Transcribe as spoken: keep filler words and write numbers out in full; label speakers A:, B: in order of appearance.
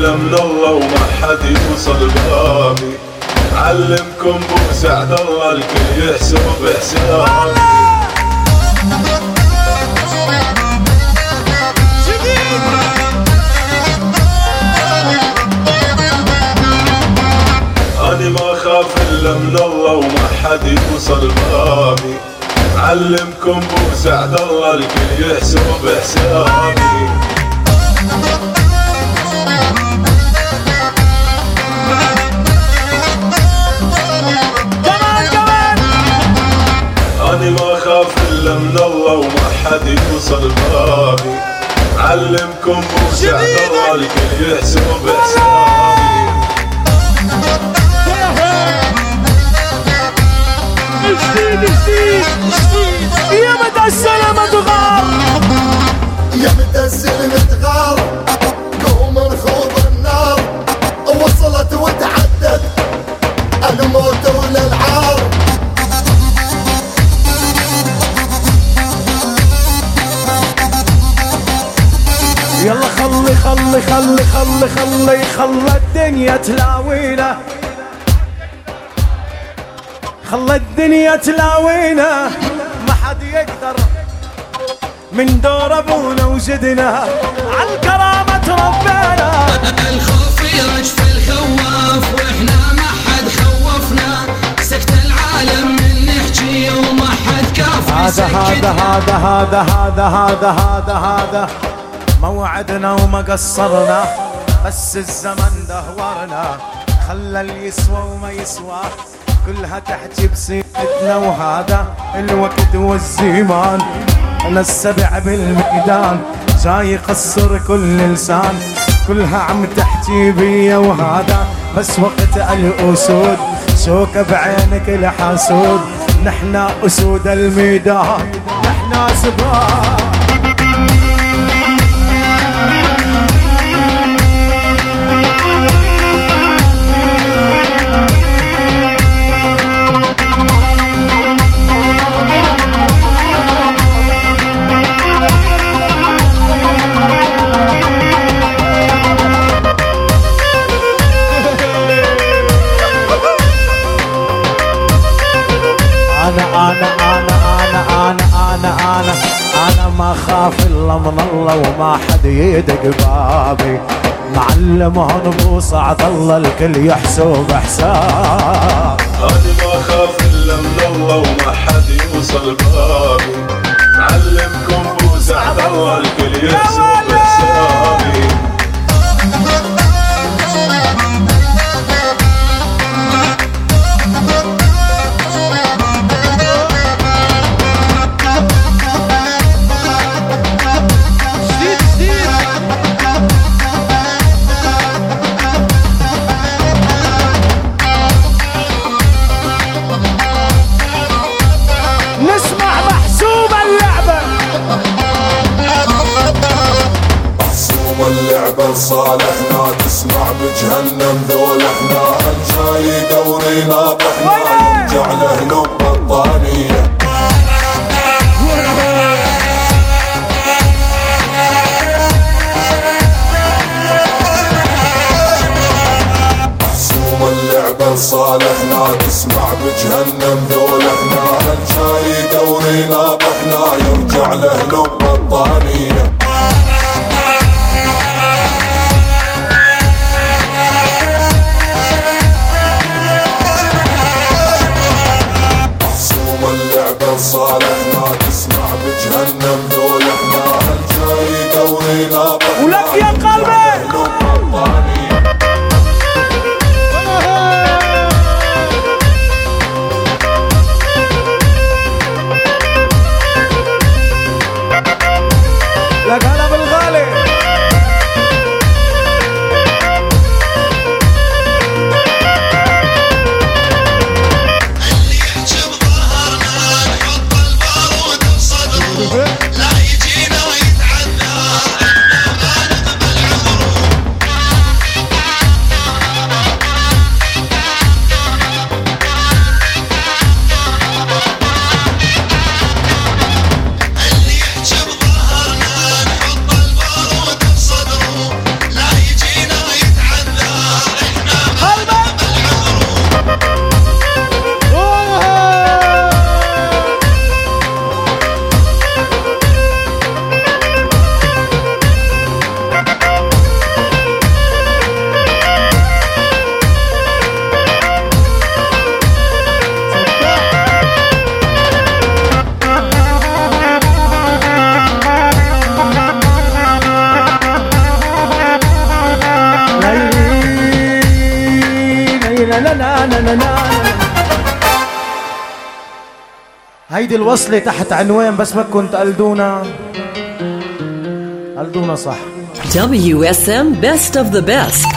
A: الا من الله وما حد يوصل بابي. علمكم بو سعد الله الكل يحسب بحسابي. أنا ما خاف إلا من الله وما حد يوصل بابي. علمكم بو سعد الله الكل يحسب بحسابي. أنا ما خاف إلا من الله وما حد يوصل بابي. علمكم بو سعد الله الكل يحسب بحسابي.
B: جديد جديد جديد يا مدى السلامة تغار،
C: يا مدى السلامة تغار. قوم نخوض النار، وصلت وتعدت الموت ولا العار.
B: يلا خلي خلي خلي خلي خلي خلي الدنيا تلاوينا، خلى الدنيا تلاوينا. ما حد يقدر من دور ابونا وجدنا عالكرامة ربنا.
D: الخوف يرجف الخواف واحنا ما حد خوفنا. سكت العالم من نحكي وما حد كاف.
B: هذا هذا هذا هذا هذا هذا هذا هذا موعدنا وما قصرنا. بس الزمن دهورنا خلى اللي يسوى وما يسوى كلها تحكي بسيرتنا. وهذا الوقت والزمان، انا السبع بالميدان جاي يقصر كل لسان كلها عم تحكي بيا. وهذا بس وقت الاسود شوكة بعينك الحاسود. نحنا اسود الميدان نحنا سباق. أنا أنا أنا أنا أنا أنا أنا ما خاف إلا من الله وما حد يدق بابي. معلمهم بو سعد الله الكل يحسب حساب.
A: أنا ما خاف إلا من الله وما حد يوصل بابي. علمكم بو سعد الله الكل يحسب بحسابي.
C: اللعبة لصالحنا تسمع بجهنم ذول احنا. الجاي دورينا طحنا يرجع له لب بطانية. محسوم اللعبة لصالحنا تسمع بجهنم ذول احنا. الجاي دورينا طحنا يرجع له لب بطانية. صالحنا تسمع بجهنم ذول احنا. الجاي دورينا طحنا
B: ولك يا قلبي. لك هلا بالغالي.
D: لا يجينا ويتعدى احنا ما نقبل عذره.
B: هيدي الوصلة تحت عنوان بس ما كنت قلدونا قلدونا صح.
E: W S M Best of the Best.